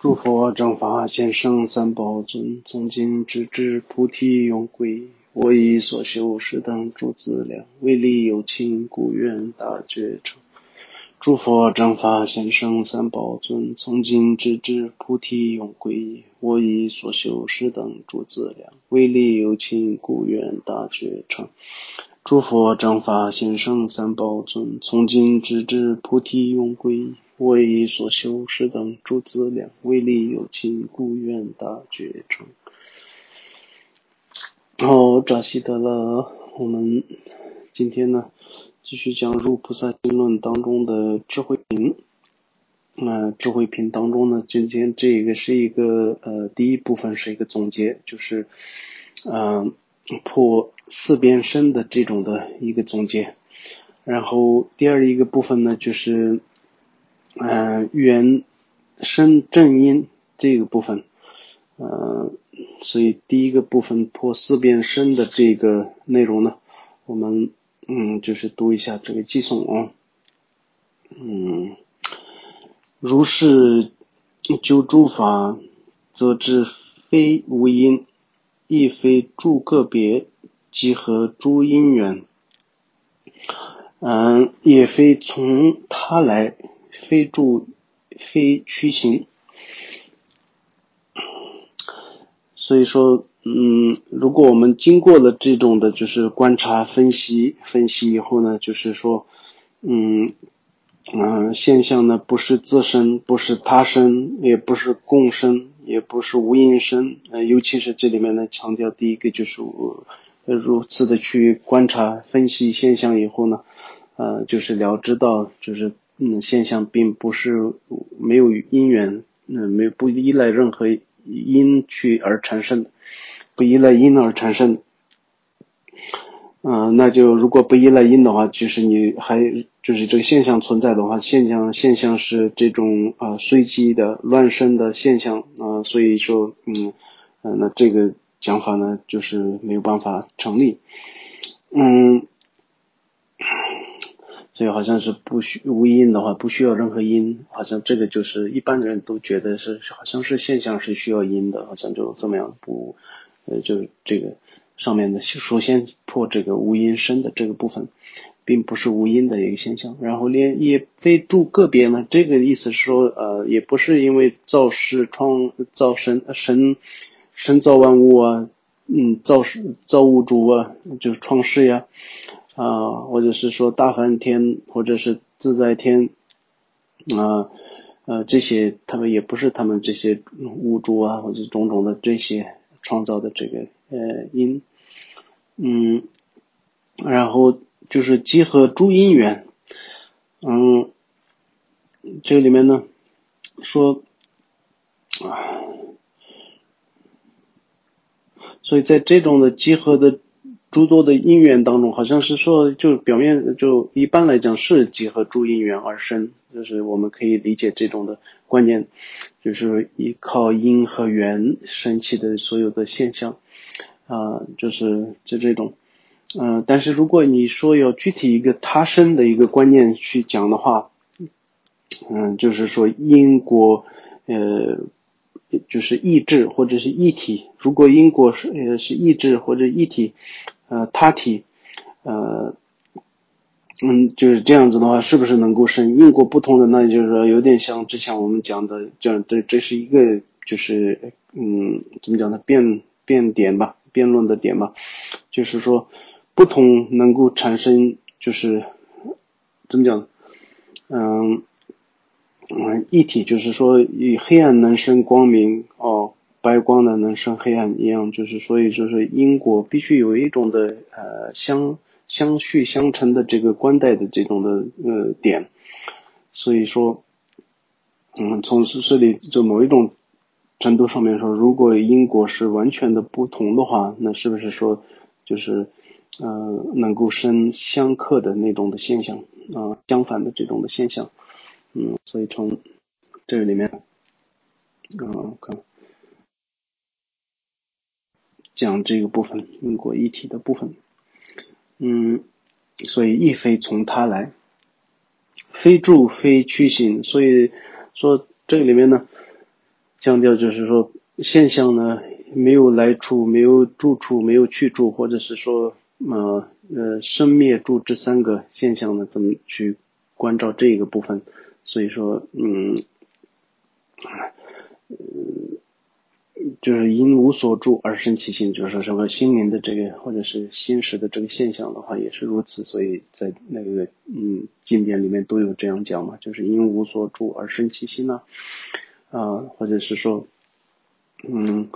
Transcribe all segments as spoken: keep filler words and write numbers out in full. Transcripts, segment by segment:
诸佛正法贤圣三宝尊，从今直至菩提永归。我以所修是等诸资粮，为利有情，故愿大觉成。诸佛正法贤圣三宝尊，从今直至菩提永归。我以所修是等诸资粮，为利有情，故愿大觉成。诸佛正法贤圣三宝尊，从今直至菩提永归。我以所修是等诸资粮，为利有情，故愿大觉成。好，扎西德勒，我们今天呢继续讲入菩萨经论当中的智慧品。呃，智慧品当中呢，今天这个是一个呃第一部分是一个总结，就是呃破四边身的这种的一个总结。然后第二一个部分呢，就是呃缘声正音这个部分。呃所以第一个部分破四边身的这个内容呢，我们嗯就是读一下这个偈颂啊。嗯如是究诸法，则知非无因，亦非诸个别，即合诸因缘。嗯，也非从他来，非助，非趋行。所以说，嗯，如果我们经过了这种的，就是观察、分析、分析以后呢，就是说，嗯。嗯、呃，现象呢不是自身，不是他身，也不是共身，也不是无因身。呃，尤其是这里面呢强调第一个就是呃如此的去观察分析现象以后呢，呃就是了知到就是嗯现象并不是没有因缘，嗯、呃、没有不依赖任何因去而产生的，不依赖因而产生的。嗯、呃，那就如果不依赖因的话，就是你还就是这个现象存在的话，现象现象是这种啊、呃、随机的乱生的现象啊、呃，所以说嗯呃那这个讲法呢就是没有办法成立。嗯，所以好像是不需无因的话，不需要任何因，好像这个就是一般人都觉得是好像是现象是需要因的，好像就这么样不呃就这个上面的首先破这个无因身的这个部分，并不是无因的一个现象。然后连也非诸个别呢，这个意思是说呃也不是因为造世创造神神神造万物啊，嗯造造物主啊，就是创世呀啊、呃，或者是说大梵天或者是自在天啊 呃, 呃这些他们也不是他们这些物主啊或者种种的这些创造的这个呃因。嗯，然后就是集合诸因缘。嗯，这里面呢说啊，所以在这种的集合的诸多的因缘当中，好像是说就表面就一般来讲是集合诸因缘而生，就是我们可以理解这种的观念，就是依靠因和缘生起的所有的现象啊、呃，就是就这种。嗯、呃，但是如果你说要具体一个他身的一个观念去讲的话，嗯，就是说因果，呃，就是意志或者是异体。如果因果是呃是意志或者异体，呃，他体，呃，嗯，就是这样子的话，是不是能够生因果不同的？那就是说有点像之前我们讲的，这样这这是一个就是嗯怎么讲呢？辩辩点吧，辩论的点吧，就是说不同能够产生就是怎么讲？嗯。嗯，一体就是说以黑暗能生光明哦，白光呢能生黑暗一样，就是所以就是因果必须有一种的呃相相续相成的这个关带的这种的呃点。所以说嗯从这里就某一种程度上面说，如果因果是完全的不同的话，那是不是说就是呃能够生相克的那种的现象啊、呃、相反的这种的现象。嗯，所以从这个里面，嗯，看讲这个部分因果一体的部分，嗯，所以亦非从他来，非助非趋行。所以说这个里面呢， 强调就是说现象呢没有来处，没有住处，没有去处，或者是说呃呃生灭住这三个现象呢怎么去关照这个部分。所以说嗯就是因无所住而生其心，就是说什么心灵的这个或者是心识的这个现象的话也是如此。所以在那个嗯经典里面都有这样讲嘛，就是因无所住而生其心呢、啊，啊或者是说嗯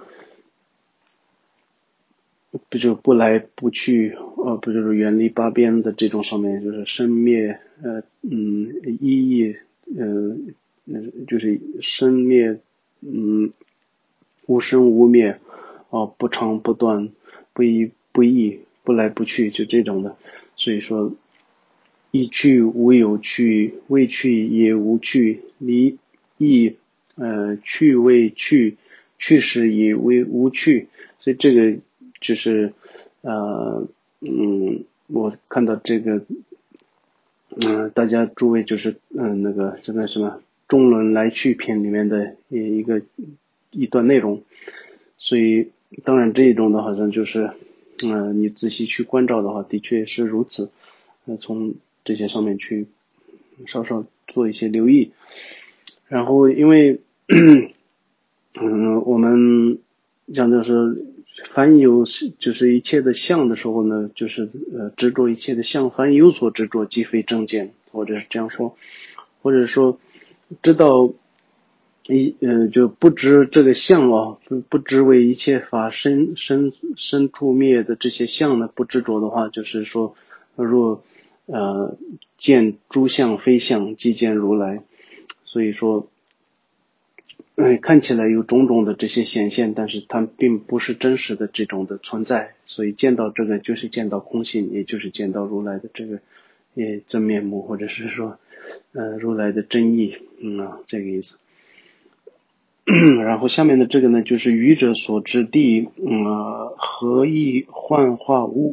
不就不来不去，呃，不就是远离八边的这种上面，就是生灭，呃，嗯，一义，呃，就是生灭，嗯，无生无灭，啊、呃，不长不断，不依不异，不来不去，就这种的。所以说，一去无有去，未去也无去，离亦呃去未去，去时也为无去。所以这个就是呃嗯，我看到这个嗯、呃，大家诸位就是嗯、呃、那个这个什么中伦来去篇里面的一个一段内容。所以当然这一种的好像就是嗯、呃、你仔细去关照的话的确是如此。呃从这些上面去稍稍做一些留意。然后因为嗯我们讲就是凡有就是一切的相的时候呢，就是呃执着一切的相，凡有所执着即非正见，或者是这样说，或者说知道一呃就不知这个相啊，不知为一切法生生生处灭的这些相呢不执着的话，就是说若呃见诸相非相，即见如来。所以说嗯，看起来有种种的这些显现，但是它并不是真实的这种的存在。所以见到这个就是见到空性，也就是见到如来的这个也真面目，或者是说呃如来的真意。嗯啊，这个意思。然后下面的这个呢，就是愚者所知地，嗯、呃，何以幻化物？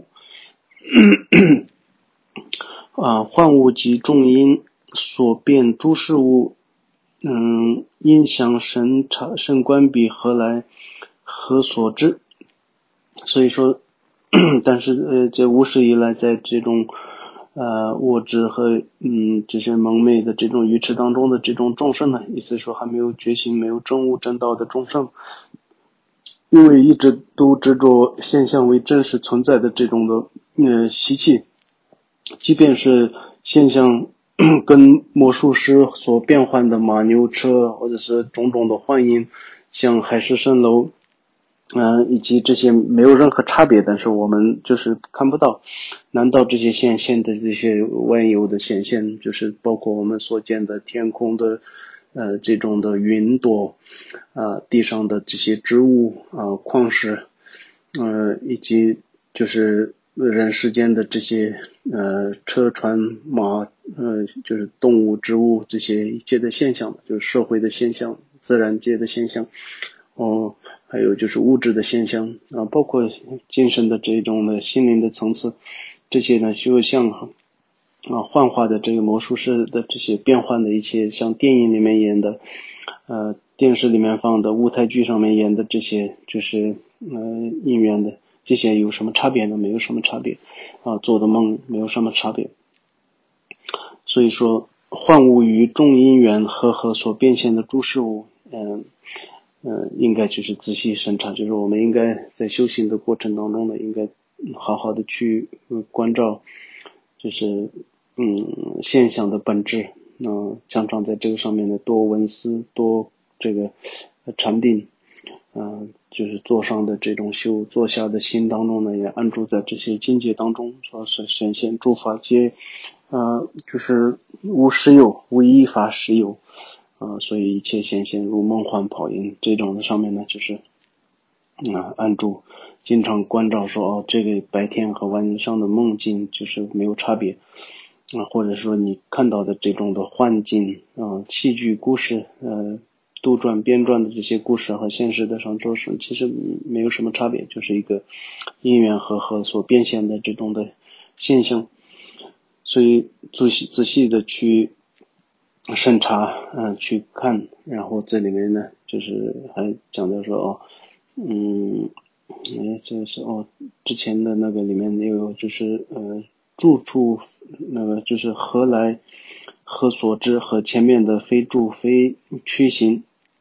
啊，幻物即众因所变诸事物，嗯，因想神察神观彼何来何所知？所以说，但是呃，这无始以来，在这种呃物质和嗯这些蒙昧的这种愚痴当中的这种众生呢，意思说还没有觉醒、没有证悟正道的众生，因为一直都执着现象为真实存在的这种的呃习气，即便是现象跟魔术师所变换的马牛车，或者是种种的幻影，像海市蜃楼，嗯、呃，以及这些没有任何差别，但是我们就是看不到。难道这些现现的这些万有的显现，就是包括我们所见的天空的呃这种的云朵，啊、呃、地上的这些植物啊、呃、矿石，呃以及就是人世间的这些呃车船马呃就是动物植物这些一切的现象，就是社会的现象、自然界的现象，哦，还有就是物质的现象啊，包括精神的这种的心灵的层次，这些呢就像啊幻化的这个魔术师的这些变换的一切，像电影里面演的，呃电视里面放的，舞台剧上面演的这些，就是呃应缘的，这些有什么差别呢？没有什么差别啊，做的梦没有什么差别。所以说幻物与众因缘和合所变现的诸事物，嗯、呃、呃，应该就是仔细审查，就是我们应该在修行的过程当中呢，应该好好的去关照，就是嗯现象的本质。嗯、呃，常常在这个上面呢多闻思，多这个禅定，嗯、呃，就是座上的这种修，座下的心当中呢，也安住在这些境界当中，说是显现诸法皆，呃，就是无实有，无一法实有，啊、呃，所以一切显现如梦幻泡影，这种的上面呢，就是啊、呃、安住，经常关照说哦，这个白天和晚上的梦境就是没有差别。啊，或者说你看到的这种的幻境啊、戏剧故事，呃，杜撰编撰的这些故事和现实的上周是其实没有什么差别，就是一个因缘和合所变现的这种的现象。所以仔细仔细的去审查，嗯、呃，去看，然后这里面呢就是还讲到说哦，嗯，哎，这个是哦，之前的那个里面也有就是呃，住处那个就是何来何所知和前面的非住非趋行，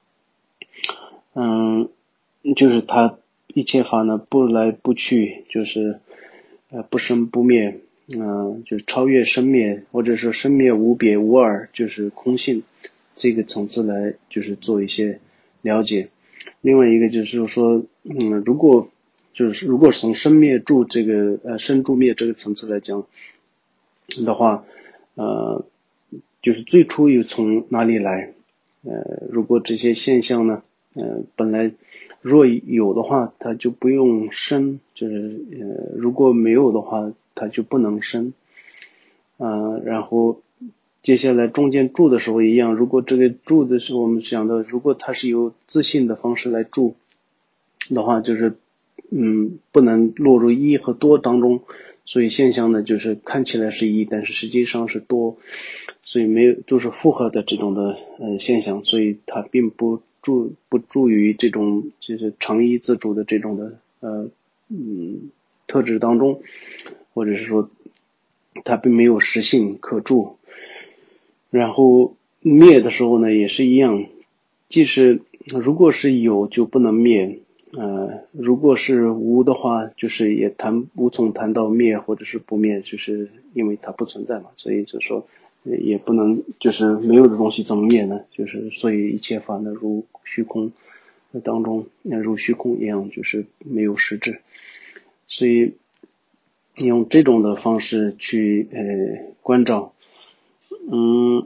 嗯，就是它一切法呢不来不去，就是呃不生不灭，嗯、呃，就是超越生灭，或者说生灭无别无二，就是空性这个层次来就是做一些了解。另外一个就是说，嗯，如果就是如果从生灭住这个呃生住灭这个层次来讲的话，呃，就是最初又从哪里来？呃，如果这些现象呢，呃，本来若有的话，它就不用生，就是呃，如果没有的话，它就不能生。呃，然后接下来中间住的时候一样，如果这个住的时候我们讲的，如果它是由自信的方式来住的话，就是嗯，不能落入一和多当中，所以现象呢，就是看起来是一，但是实际上是多，所以没有就是复合的这种的呃现象，所以它并不助不助于这种就是常一自主的这种的呃嗯特质当中，或者是说它并没有实性可助。然后灭的时候呢，也是一样，即使如果是有就不能灭，呃，如果是无的话，就是也谈无从谈到灭或者是不灭，就是因为它不存在嘛，所以就说也不能就是没有的东西怎么灭呢？就是所以一切法呢如虚空当中，如虚空一样，就是没有实质，所以用这种的方式去呃关照，嗯。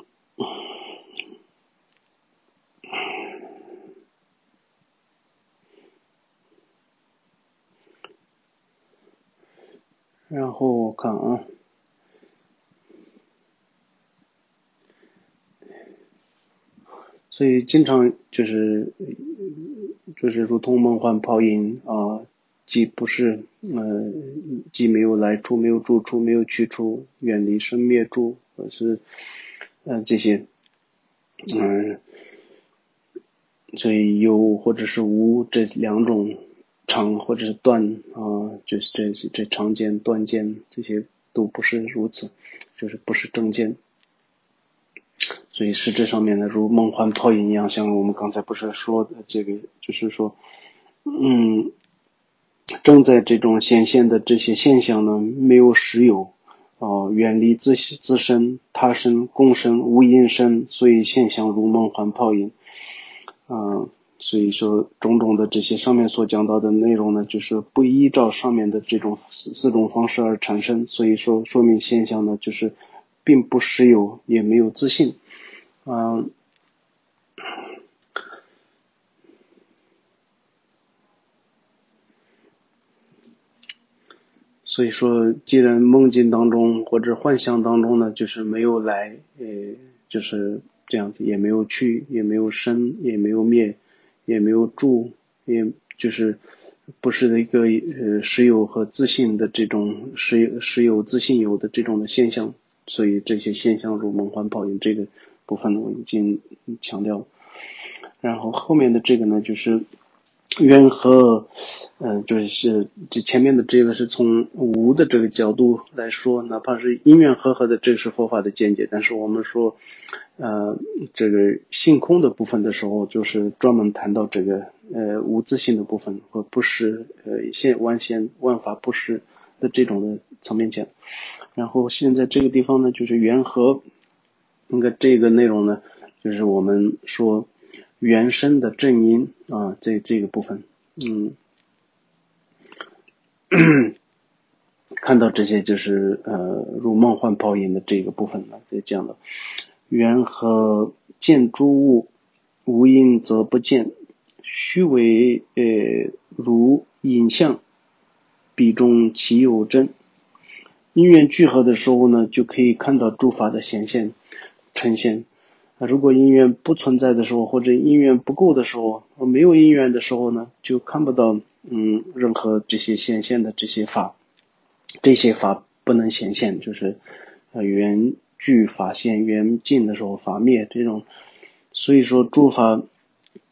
然后我看啊，所以经常就是就是如同梦幻泡影啊，既不是呃既没有来处，没有住处，没有去处，远离生灭住，或是呃这些嗯、呃，所以有或者是无这两种长或者是断啊，就是这这长见断见这些都不是如此，就是不是正见。所以实质上面呢，如梦幻泡影一样，像我们刚才不是说的这个，就是说，嗯，正在这种显现的这些现象呢，没有实有，哦、呃，远离自自身、他身、共身、无因身，所以现象如梦幻泡影，啊、呃，所以说种种的这些上面所讲到的内容呢，就是不依照上面的这种四四种方式而产生，所以说说明现象呢，就是并不实有，也没有自性。嗯，所以说，既然梦境当中或者幻象当中呢，就是没有来，呃，就是这样子，也没有去，也没有生，也没有灭，也没有住，也就是不是一个呃实有和自信的这种实实有自信有的这种的现象，所以这些现象如梦幻泡影这个部分我已经强调了。然后后面的这个呢，就是缘和，嗯、呃，就是这前面的这个是从无的这个角度来说，哪怕是因缘和合的，这是佛法的见解。但是我们说，呃，这个性空的部分的时候，就是专门谈到这个呃无自性的部分和不实，呃现万现万法不实的这种的层面讲。然后现在这个地方呢，就是缘和那个这个内容呢，就是我们说原生的正因啊，这这个部分，嗯，看到这些就是呃如梦幻泡影的这个部分呢，就讲了缘和见诸物，无因则不见，虚为呃如影像，彼中其有真。因缘聚合的时候呢，就可以看到诸法的显现呈现。如果因缘不存在的时候，或者因缘不够的时候，没有因缘的时候呢，就看不到嗯任何这些显现的这些法，这些法不能显现，就是呃缘聚法现，缘尽的时候法灭这种。所以说诸法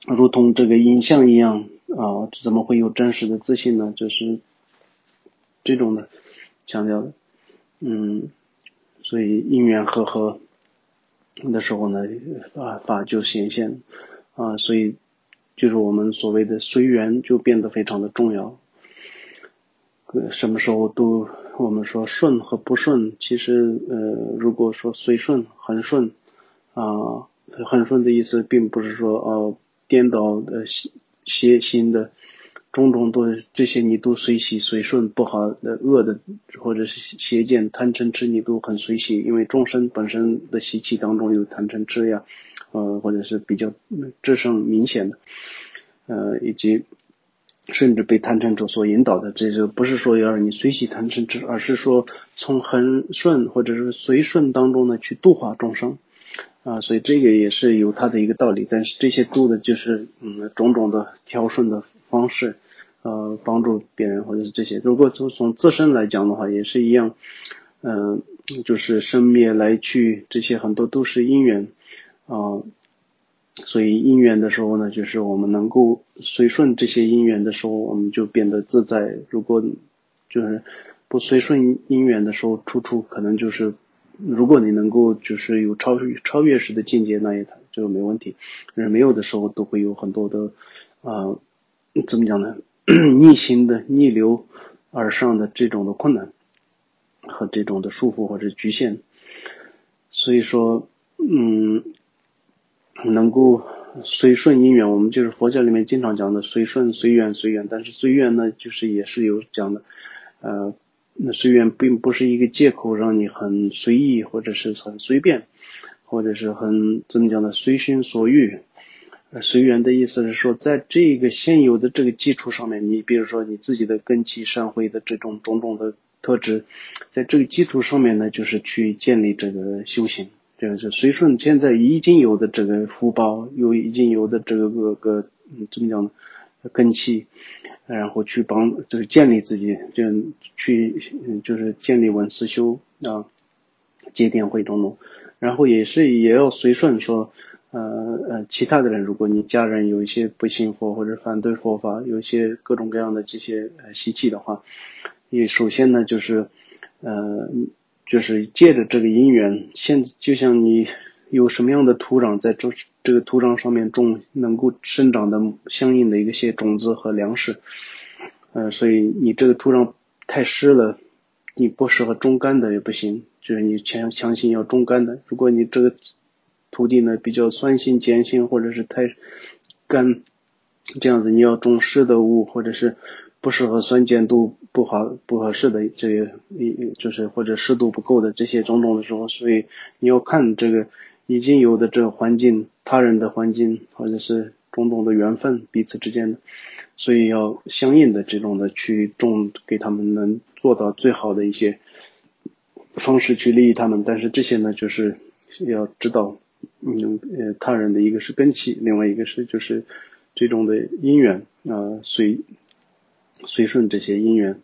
如同这个影像一样啊，怎么会有真实的自信呢？就是这种的强调的，嗯，所以因缘和合的时候呢，啊法就显现啊，所以就是我们所谓的随缘就变得非常的重要。什么时候都我们说顺和不顺，其实呃如果说随顺很顺啊，很顺的意思并不是说呃颠倒的邪心的种种都这些你都随喜随顺，不好的恶的或者是邪见贪嗔痴你都很随喜，因为众生本身的习气当中有贪嗔痴呀，呃或者是比较智胜明显的，呃以及甚至被贪嗔痴所引导的，这就不是说要让你随喜贪嗔痴，而是说从恒顺或者是随顺当中呢去度化众生啊，所以这个也是有它的一个道理。但是这些度的就是嗯种种的调顺的方式，呃帮助别人或者是这些。如果从从自身来讲的话，也是一样，嗯、呃，就是生灭来去这些很多都是因缘啊。呃所以因缘的时候呢，就是我们能够随顺这些因缘的时候，我们就变得自在。如果就是不随顺因缘的时候，处处可能就是，如果你能够就是有超超越式的境界，那也就没问题。但是没有的时候，都会有很多的啊、呃，怎么讲呢？逆行的逆流而上的这种的困难和这种的束缚或者局限。所以说，嗯。能够随顺因缘，我们就是佛教里面经常讲的随顺随缘随缘，但是随缘呢就是也是有讲的，呃那随缘并不是一个借口让你很随意或者是很随便或者是很怎么讲呢随心所欲。随缘的意思是说，在这个现有的这个基础上面，你比如说你自己的根器善慧的这种种种的特质，在这个基础上面呢，就是去建立这个修行。这个是随顺现在已经有的这个福报，有已经有的这个个个嗯怎么讲呢根器，然后去帮就是建立自己，就去就是建立文思修啊，接电会种种，然后也是也要随顺说。呃呃，其他的人，如果你家人有一些不信佛或者反对佛法，有一些各种各样的这些呃习气的话，你首先呢就是呃就是借着这个因缘，现就像你有什么样的土壤，在这这个土壤上面种能够生长的相应的一些种子和粮食，呃，所以你这个土壤太湿了，你不适合种干的也不行，就是你强强行要种干的，如果你这个土地呢比较酸性碱性或者是太干，这样子你要种湿的物或者是不适合酸碱度不好不合适的这个就是或者湿度不够的这些种种的时候，所以你要看这个已经有的这个环境，他人的环境或者是种种的缘分彼此之间的，所以要相应的这种的去种，给他们能做到最好的一些方式去利益他们。但是这些呢就是要知道嗯呃他人的一个是根器，另外一个是就是这种的因缘啊、呃、随随顺这些因缘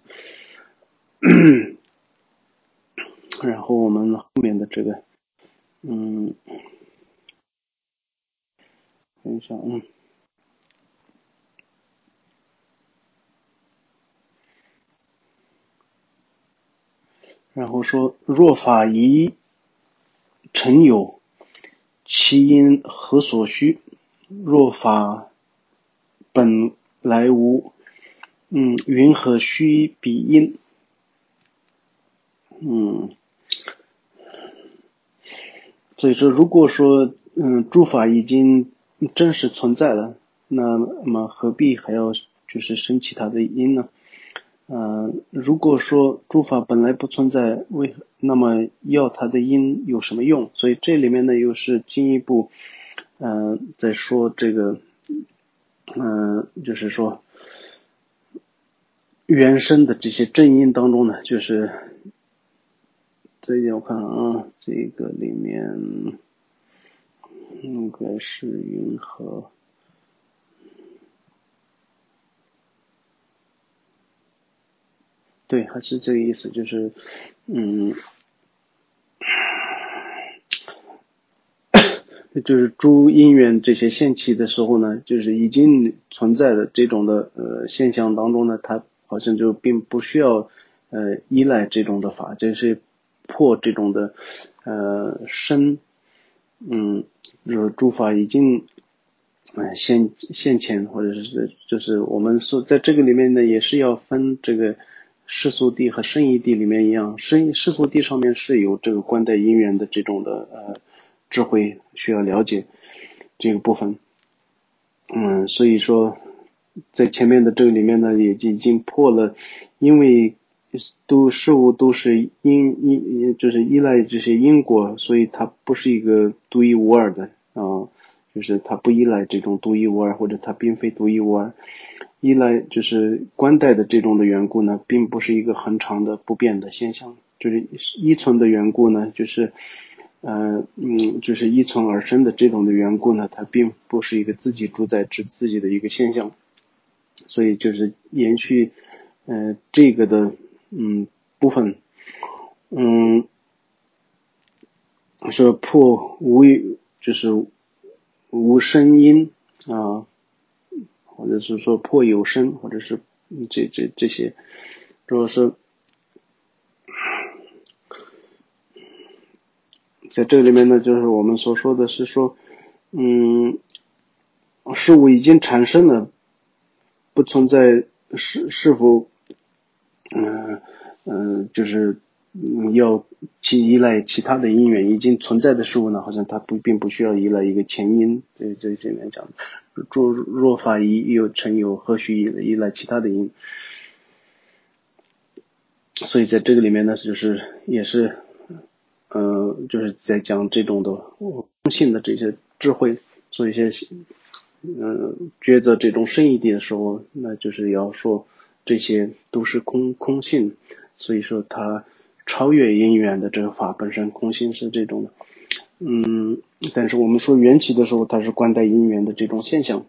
然后我们后面的这个嗯等一下嗯然后说若法宜成有，其因何所需？若法本来无，嗯，云何须彼因？嗯，所以说，如果说，嗯，诸法已经真实存在了，那么何必还要就是生其他的因呢？呃，如果说诸法本来不存在，为那么要它的因有什么用？所以这里面呢，又是进一步，呃，在说这个，嗯、呃，就是说原生的这些正因当中呢，就是这一点我看啊，这个里面应该是云和。对，还是这个意思，就是，嗯， 就是诸因缘这些现起的时候呢，就是已经存在的这种的呃现象当中呢，它好像就并不需要呃依赖这种的法，就是破这种的呃身，嗯，就是诸法已经呃现现前，或者是就是我们说在这个里面呢，也是要分这个世俗谛和圣义谛里面一样，圣世俗谛上面是有这个观待因缘的这种的呃智慧需要了解这个部分，嗯，所以说在前面的这个里面呢，也已经破了，因为都事物都是因因就是依赖这些因果，所以它不是一个独一无二的啊、呃，就是它不依赖这种独一无二，或者它并非独一无二，依赖就是观待的这种的缘故呢，并不是一个恒常的不变的现象，就是依存的缘故呢，就是呃嗯，就是依存而生的这种的缘故呢，它并不是一个自己主宰之自己的一个现象，所以就是延续呃这个的嗯部分，嗯，说破无就是无声音啊，或者是说破有声，或者是这这这些，主要是在这里面呢，就是我们所说的是说，嗯，事物已经产生了，不存在是是否，嗯嗯、呃，就是嗯要去依赖其他的因缘，已经存在的事物呢，好像它不并不需要依赖一个前因，这这这里面讲的，若若法依有成有，何须依赖其他的因？所以在这个里面呢，就是也是，呃，就是在讲这种的空性的这些智慧，做一些，呃，抉择这种深一点的时候，那就是要说这些都是空空性，所以说它超越因缘的这个法本身空性是这种的，嗯，但是我们说缘起的时候，它是观待因缘的这种现象。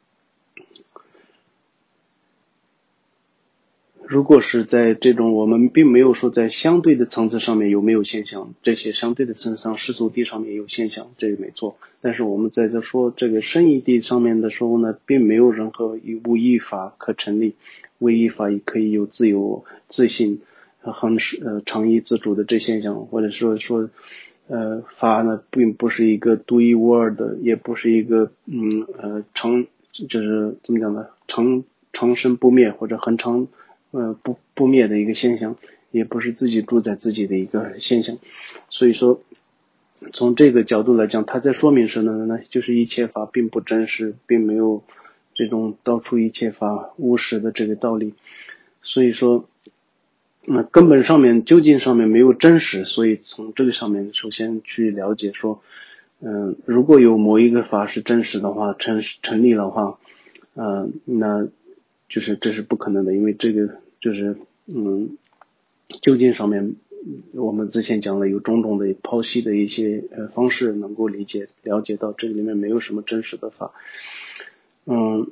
如果是在这种我们并没有说在相对的层次上面有没有现象，这些相对的层次上世俗谛上面有现象，这个没错。但是我们在这说这个圣义谛上面的时候呢，并没有任何无义法可成立，唯一法也可以有自由自信恒呃常依自主的这现象，或者说说呃法呢并不是一个独一无二的，也不是一个嗯呃长就是怎么讲呢长长生不灭或者恒常呃不不灭的一个现象，也不是自己主宰自己的一个现象，所以说从这个角度来讲，它在说明什么呢？就是一切法并不真实，并没有这种道出一切法无实的这个道理，所以说那根本上面究竟上面没有真实，所以从这个上面首先去了解说，嗯，如果有某一个法是真实的话，成成立的话，呃，那就是这是不可能的，因为这个就是嗯，究竟上面我们之前讲了有种种的剖析的一些呃方式能够理解了解到这里面没有什么真实的法，嗯。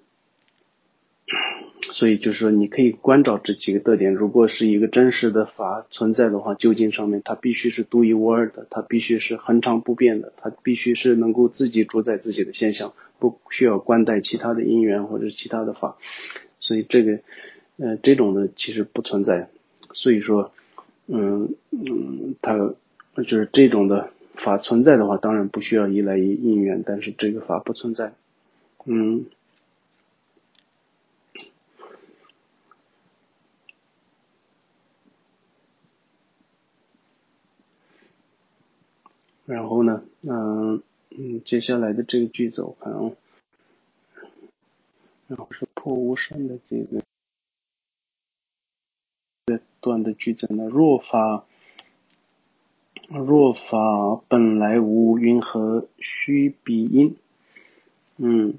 所以就是说你可以关照这几个特点，如果是一个真实的法存在的话，究竟上面它必须是独一无二的，它必须是恒常不变的，它必须是能够自己主宰自己的现象，不需要关待其他的因缘或者其他的法，所以这个呃这种的其实不存在，所以说嗯嗯它就是这种的法存在的话，当然不需要依赖于因缘，但是这个法不存在，嗯。然后呢，嗯嗯，接下来的这个句子我看啊，然后是破无声的这个段的句子呢，若法若法本来无，云何须彼因？嗯，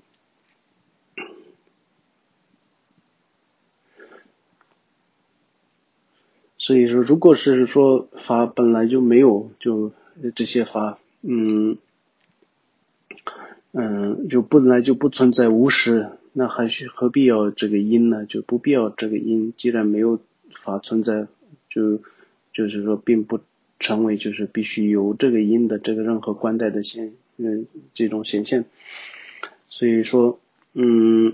所以说，如果是说法本来就没有，就这些法，嗯嗯，就本来就不存在无实，那还是何必要这个因呢？就不必要这个因，既然没有法存在，就就是说并不成为就是必须有这个因的这个任何观待的现嗯这种显现。所以说嗯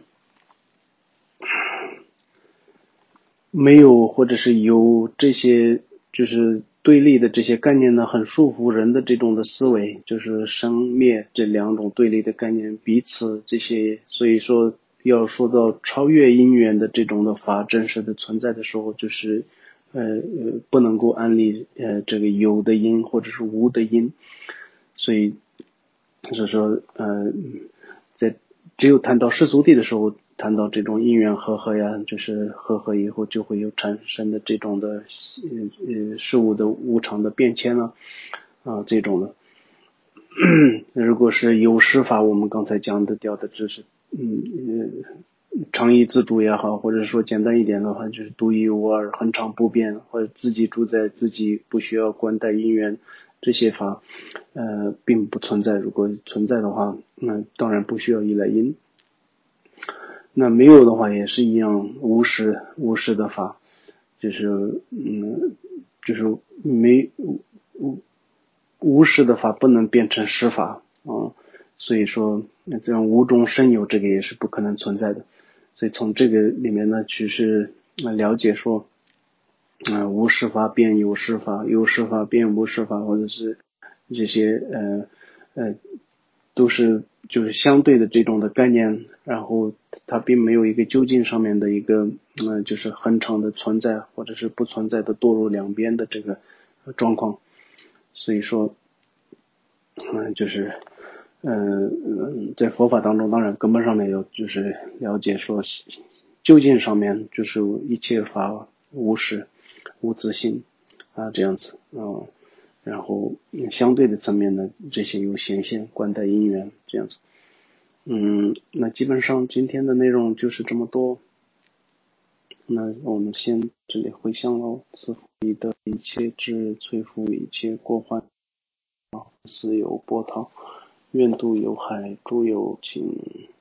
没有或者是有这些就是对立的这些概念呢，很束缚人的这种的思维，就是生灭这两种对立的概念彼此这些，所以说要说到超越因缘的这种的法真实的存在的时候，就是呃呃不能够安立呃这个有的因或者是无的因，所以就是说呃在只有谈到世俗谛的时候，谈到这种因缘和合呀，就是和合以后就会有产生的这种的呃呃事物的无常的变迁了啊这种的。如果是有施法，我们刚才讲的掉的就是嗯呃常意自主也好，或者说简单一点的话，就是独一无二、恒常不变，或者自己主宰自己，不需要观待因缘，这些法呃并不存在。如果存在的话，那当然不需要依赖因。那没有的话也是一样，无实无实的法，就是嗯就是没无无实的法不能变成实法啊，所以说这样无中生有这个也是不可能存在的。所以从这个里面呢，其实了解说，嗯、呃，无实法变有实法，有实法变无实法，或者是这些呃呃都是就是相对的这种的概念，然后它并没有一个究竟上面的一个嗯、呃、就是恒常的存在或者是不存在的堕入两边的这个状况。所以说嗯、呃、就是嗯、呃、在佛法当中，当然根本上面有就是了解说究竟上面就是一切法无实无自性啊这样子嗯。然后相对的层面呢，这些有显现观待因缘这样子。嗯，那基本上今天的内容就是这么多。那我们先这里回向喽，慈父你的一切智，摧伏一切过患，斯有波涛，愿度有海，诸有情。